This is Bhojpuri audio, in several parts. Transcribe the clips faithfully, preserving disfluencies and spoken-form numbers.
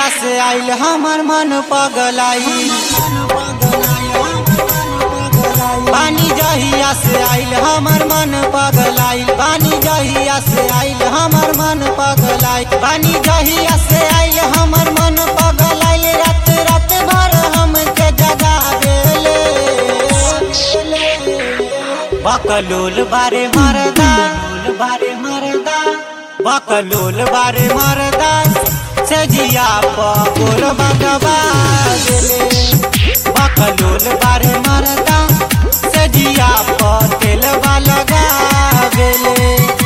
से आइल हमर मन पगलाई, पानी जहिया से आइल हमर मन पगलाई, पानी जहिया से आइल हमर मन पगलाई, पानी जहिया से आइल हमर मन पगलाई। रात रात भर हमके जगावेले, बकलोल बारे मरदा, बारे मरदा, बकलोल बारे मरदा, से जिया पगोर बगवा देले, बकलोल बारे मरदा, से जिया पतेल लगा देले।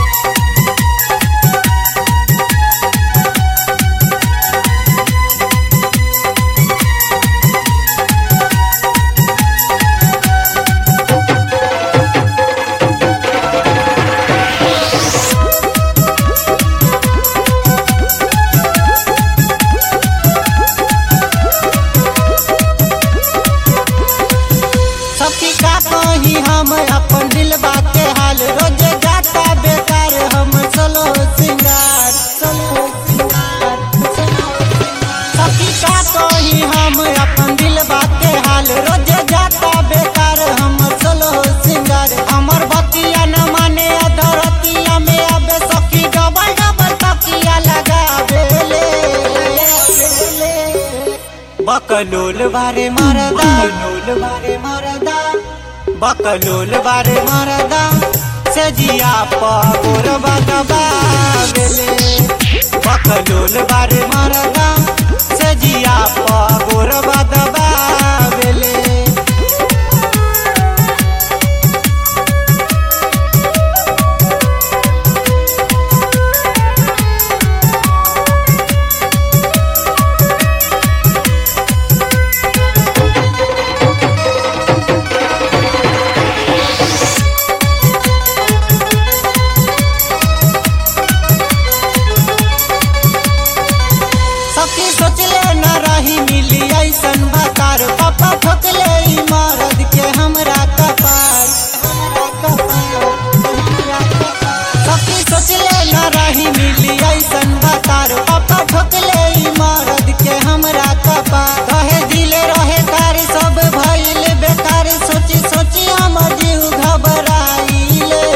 कहीं हम अपन दिलबा के हाल, रोज जाता बेकार हम चलो सिंगार, चलो सिंगार, सखी का कहीं हम अपन दिलबा के हाल, रोज जाता बेकार हम चलो सिंगार। हमर बतिया न माने अधरतिया में अब सखी डबल डबल तकिया लगावेले, बकलोल बारे मरदा, बकलोल बारे मरदा, बकलोल बारे मरदा, से जिया पगोर बगवा देले, बकलोल बारे मरदा, से जिया पगोर बगवा देले। सोचले न रही मिली ऐसन बकार, पापा ठोकले ई मरद के हमरा कपार, सखी सोचले न रही मिली ऐसन बकार, पापा ठोकले ई मरद के हमरा कपार। रहे दिल रहे कार सब भइल बेकार, सोची सोची हम जीव घबराइले,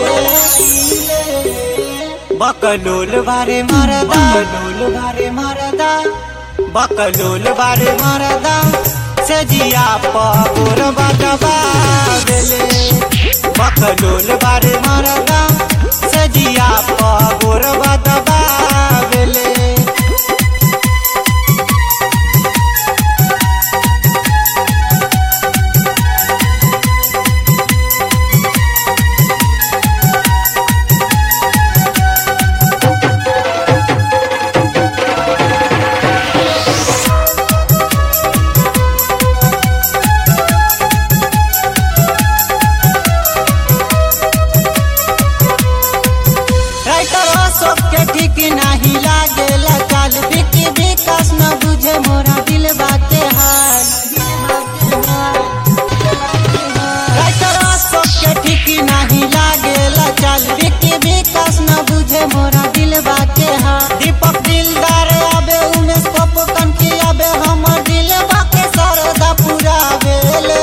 बकलोल बारे मरदा, बकलोल बारे मरदा, बकलोल बारे मरदा, से जिया पगोर बगवा देले, बकलोल बारे मरदा, से जिया पगोर बगवा देले। ठीक नहीं लागेला काल, बिकी विकास न बुझे मोरा दिल बाते हाल, सबके ठीक नहीं लागेला चाल, बिकी विकास न बुझे मोरा दिल बाते हाल। दीपक दिलदार आबे उमेश पपकन की आबे हमर दिल बाके सरदा पूरा बेले,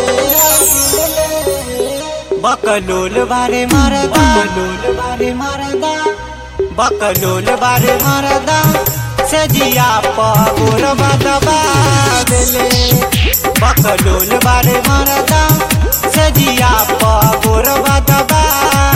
बकलोल बारे मरदा, बकलोल बारे मरदा, बकलोल बारे मरदा, से जिया पगोर बगवा देले, बकलोल बारे मरदा, से जिया पगोर बगवा